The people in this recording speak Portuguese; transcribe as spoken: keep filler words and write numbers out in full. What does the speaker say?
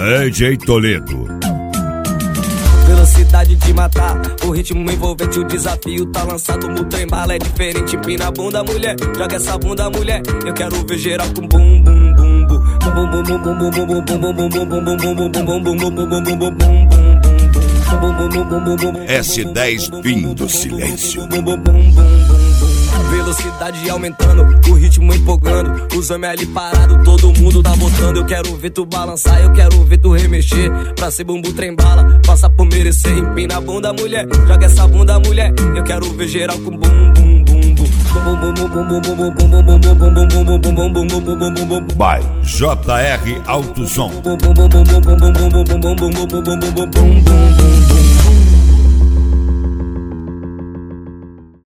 D J Toledo. Velocidade de matar, o ritmo envolvente, o desafio tá lançado, o trem bala é diferente, empina a bunda, mulher, joga essa bunda, mulher, eu quero ver geral com bum bum bum bum bum bum bum bum bum bum bum S dez Fim do Silêncio. Velocidade aumentando, o ritmo empolgando, os homens ali parados, todo mundo tá botando. Eu quero ver tu balançar, eu quero ver tu remexer, pra ser bumbum trem bala, passa por merecer. Empina a bunda, mulher, joga essa bunda, mulher, eu quero ver geral com bum bum bum bum. By J R Alto Som. Bum bum bum bum bum bum bum bum bum bum bum bum bum bum bum bum bum.